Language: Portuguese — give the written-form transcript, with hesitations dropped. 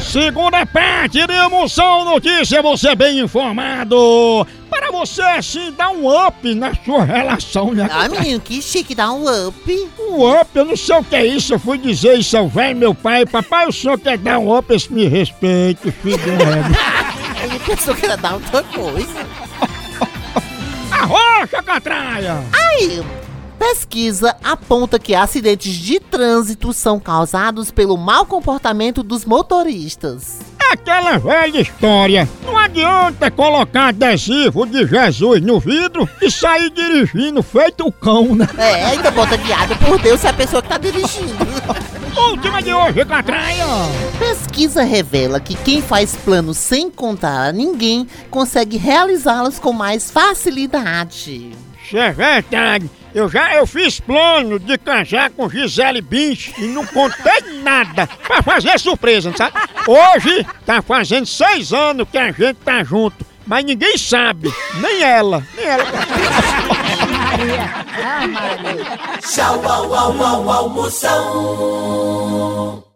Segunda parte de Emoção Notícia, você bem informado. Para você, assim, dar um up na sua relação, né? Ah, menino, que chique, dá um up. Um up, eu não sei o que é isso. Eu fui dizer isso ao velho meu pai. Papai, o senhor quer dar um up? Esse me respeita, filho do Ele pensou que ia dar outra coisa. Arrocha, catraia! Aí, pesquisa aponta que acidentes de trânsito são causados pelo mau comportamento dos motoristas. Aquela velha história. Não adianta colocar adesivo de Jesus no vidro e sair dirigindo feito o cão, né? Ainda bota guiado por Deus se é a pessoa que tá dirigindo. Última de hoje, catraia! Pesquisa revela que quem faz planos sem contar a ninguém consegue realizá-los com mais facilidade. Isso é verdade. Eu fiz plano de casar com Gisele Bündchen e não contei nada pra fazer surpresa, não sabe? Hoje tá fazendo 6 anos que a gente tá junto, mas ninguém sabe, nem ela. Tchau, au, au, au, au, Moção.